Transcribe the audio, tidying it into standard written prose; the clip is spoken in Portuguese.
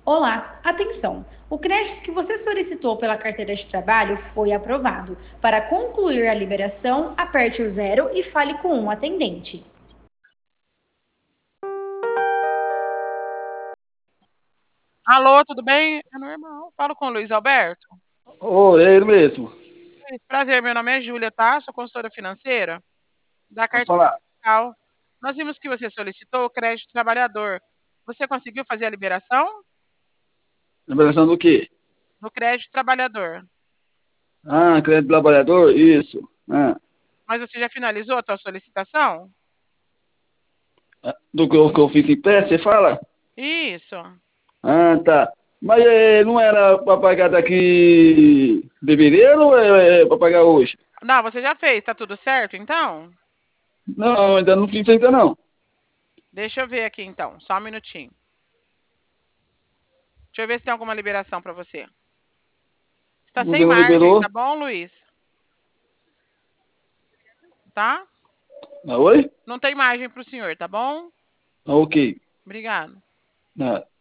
Olá, atenção! O crédito que você solicitou pela carteira de trabalho foi aprovado. Para concluir a liberação, aperte o zero e fale com um atendente. Alô, tudo bem? É normal. Falo com o Luiz Alberto. Ô, é ele mesmo. Prazer, meu nome é Júlia, tá? Sou consultora financeira da Pode Carteira falar. Fiscal. Nós vimos que você solicitou o crédito trabalhador. Você conseguiu fazer a liberação Liberação do quê? do crédito trabalhador? Ah, crédito trabalhador? Isso. Ah, Mas você já finalizou a sua solicitação? do que eu fiz em pé, você fala? Isso. Ah, tá. Mas não era para pagar daqui em fevereiro ou é para pagar hoje? Não, você já fez, tá tudo certo então? Não, ainda não fiz ainda não. Deixa eu ver aqui então, só um minutinho. Deixa eu ver se tem alguma liberação para você. Está sem Você não margem, liberou? tá bom, Luiz? Tá? Ah, oi? Não tem margem para o senhor, tá bom? Ah, ok. Obrigado. Ah.